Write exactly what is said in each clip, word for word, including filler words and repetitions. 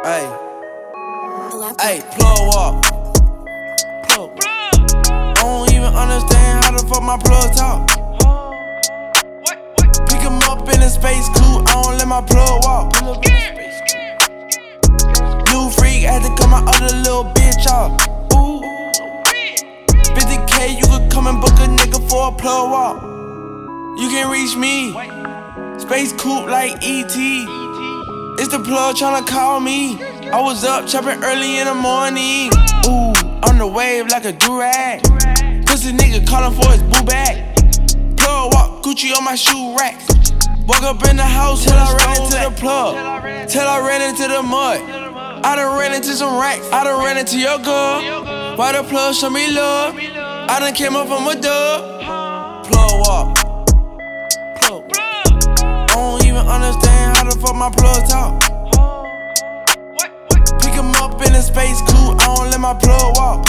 Hey, hey, plug walk. Plug. I don't even understand how the fuck my plug talk. Pick him up in a space coupe, I don't let my plug walk. New freak, had to cut my other little bitch off. Ooh, fifty K, you could come and book a nigga for a plug walk. You can reach me, space coupe like E T. It's the plug tryna call me. I was up chopping early in the morning. Ooh, on the wave like a durag. Pussy nigga calling for his boo bag. Plug walk, Gucci on my shoe racks. Walk up in the house till I ran into the plug. Till I ran into the mud. I done ran into some racks. I done ran into your girl. Why the plug show me love? I done came up from a dub. Plug walk. Plug. I don't even understand how the fuck my plug talk. Pick him up in a space coupe, I don't let my plug walk.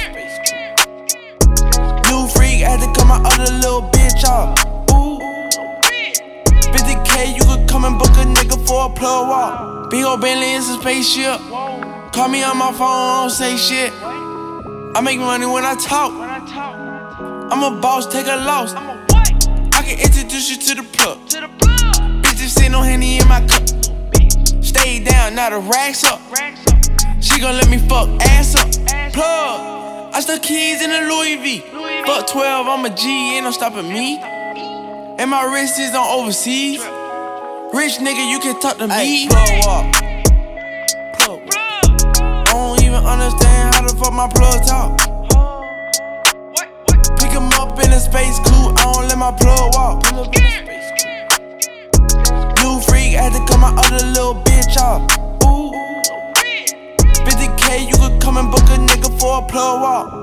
New freak, had to cut my other little bitch off. Ooh, fifty K, you could come and book a nigga for a plug walk. Big ol' Bentley, it's a spaceship. Call me on my phone, I don't say shit. I make money when I talk. I'm a boss, take a loss. I can introduce you to the plug. Bitches sitting on Henny in my cup. Stay down, now the racks up. She gon' let me fuck ass up. Plug, I stuck keys in a Louis V. Fuck twelve, I'm a G, ain't no stopping me. And my wrist is on overseas. Rich nigga, you can talk to me. Plug walk. Plug. I don't even understand how the fuck my plug talk. Pick him up in a space coupe, I don't let my plug walk. New freak, had to cut my other little bitch off. Ooh, fifty K, you could come and book a nigga for a plug walk.